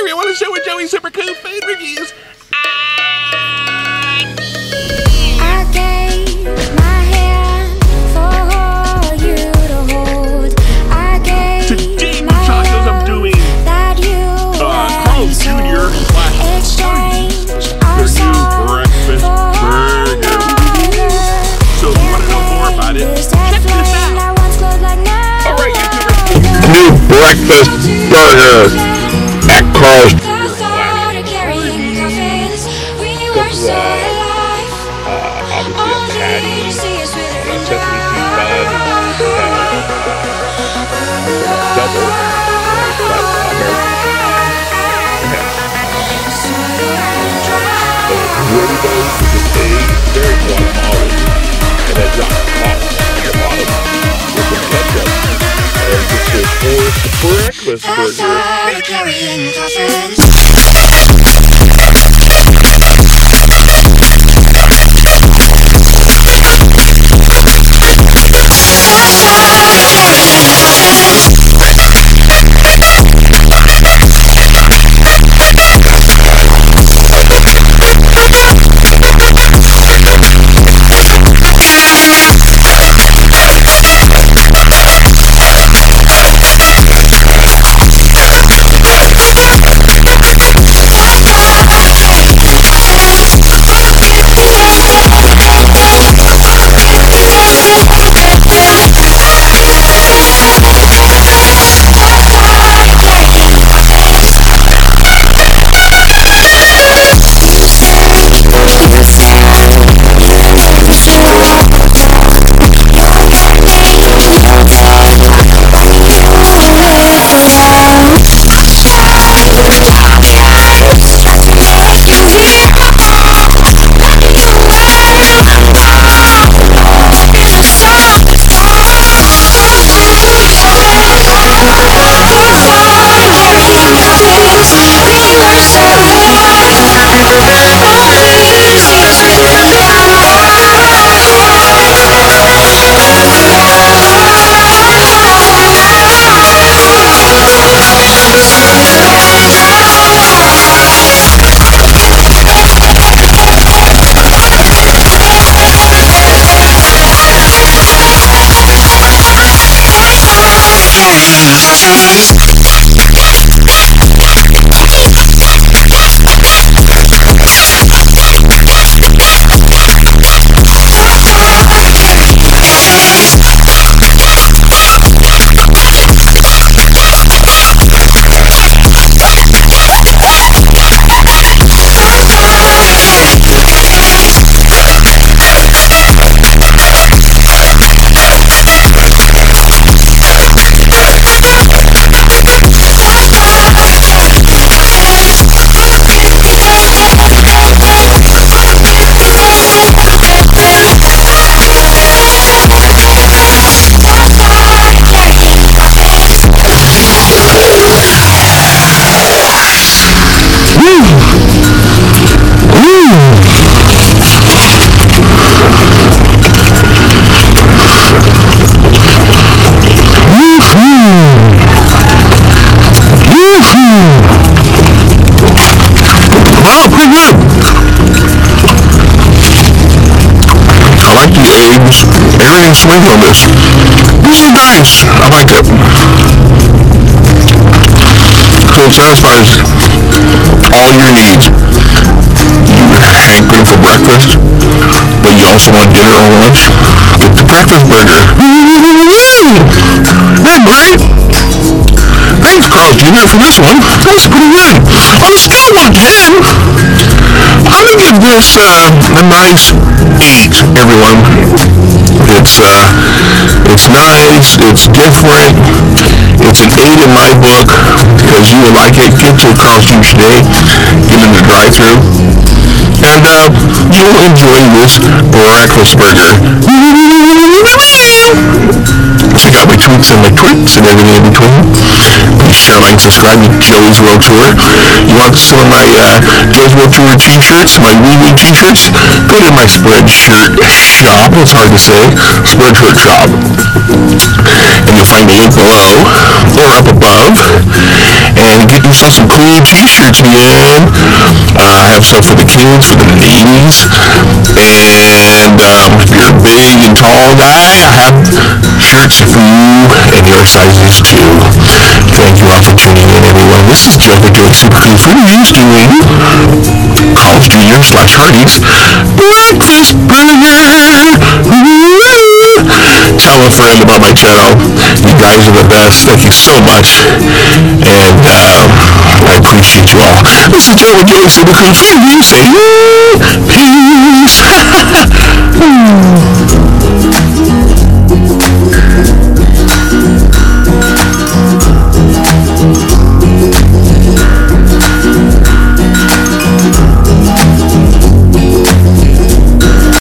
everyone on the show with Joey's Super Cool Food Reviews. I gave my hand for you to hold. I gave Today, my Muchachos, I'm doing that you Carl Jr. exchange their new breakfast burger. So if you want to know more about it, check this out. Alright, YouTubers. New breakfast burger at Carl's. Obviously a patty, a sesame seed bun, double, but American Doritos with a very guacamole, and then drop hot on the bottom with some ketchup, and this is for breakfast Everything sweet on this. This is nice. I like it. So it satisfies all your needs. You hankering for breakfast, but you also want dinner or lunch. Get the breakfast burger. Hey, great. Thanks, Carl's Jr. for this one. That's pretty good. On a scale of 1 to 10, I'm gonna give this a nice 8, everyone. It's nice, it's different, it's an 8 in my book, because you will like it. Get to Carl's Jr. today, get in the drive-thru, and you will enjoy this breakfast burger. Check out my tweets and my tweets and everything in between. Please share, like, subscribe to Joey's World Tour. You want some of my Joey's World Tour t-shirts, my wee t-shirts? Go to my Spreadshirt shop. It's hard to say. Spreadshirt shop. And you'll find the link below or up above. And get yourself some cool t-shirts, man. I have stuff for the kids, for the ladies. And if you're a big and tall guy, I have shirts for you and your sizes too. Thank you all for tuning in, everyone. This is Joe the Joy Super King Foods doing College Junior/Hardee's Breakfast Burger. Tell a friend about my channel. You guys are the best. Thank you so much. And I appreciate you all. This is Joe the Joy Super King Foods saying peace.